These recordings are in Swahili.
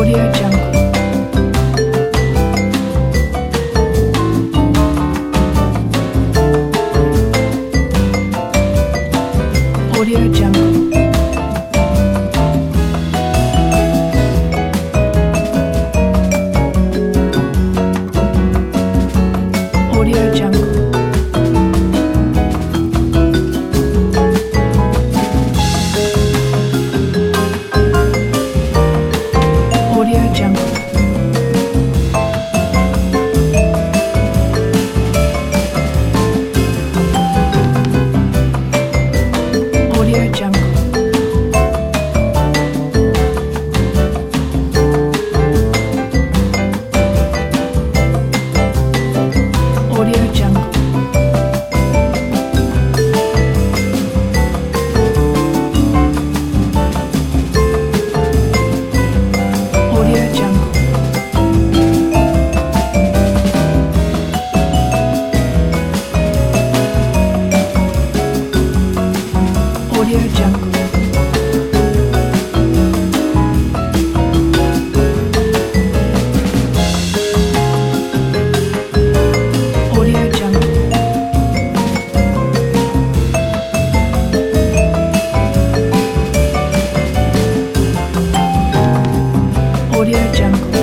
Audio Jungle. Audio Jungle. Audio Jungle. Audio Jungle. Audio Jungle. Audio Jungle. Audio Jungle. Audio Jungle. Audio Jungle. Audio Jungle.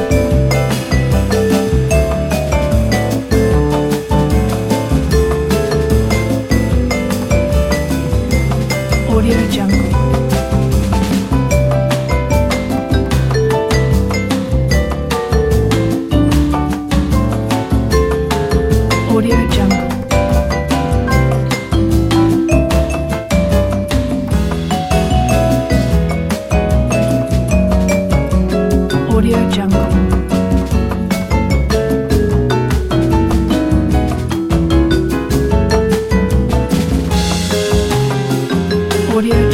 Audio Jungle. Audio Jungle. Audio Jungle. Audio